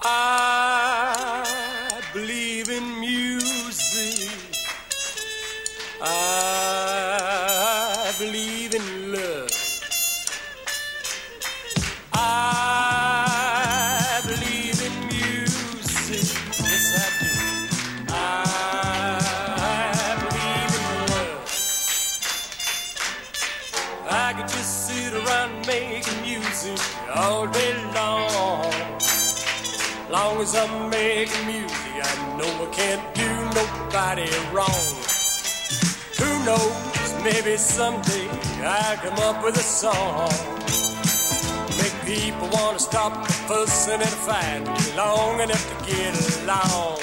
I believe in music. I believe in love. I believe in music. Yes, I do. I believe in love. I could just sit around making music all day long. Long as I'm making music, I know I can't do nobody wrong. Who knows, maybe someday I'll come up with a song. Make people wanna stop the fussing and fighting long enough to get along.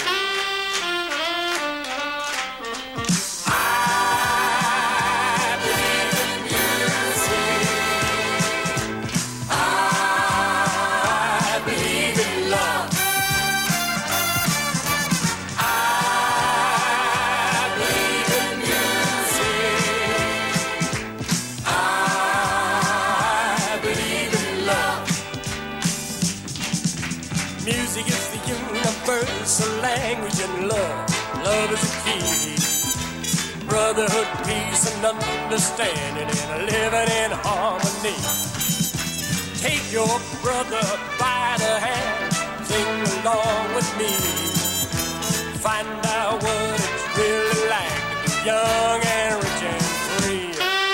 Music is the universal language and love is the key. Brotherhood, peace and understanding and living in harmony. Take your brother by the hand, sing along with me. Find out what it's really like to be young and rich and free.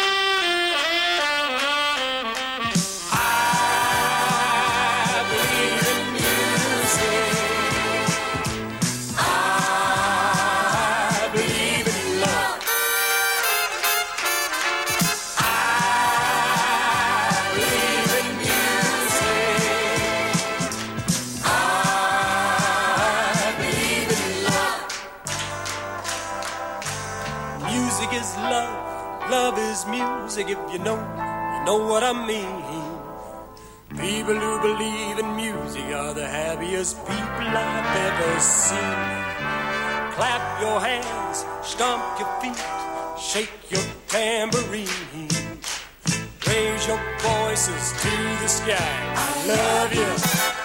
Music is love, love is music, if you know what I mean. People who believe in music are the happiest people I've ever seen. Clap your hands, stomp your feet, shake your tambourine. Raise your voices to the sky. I love you.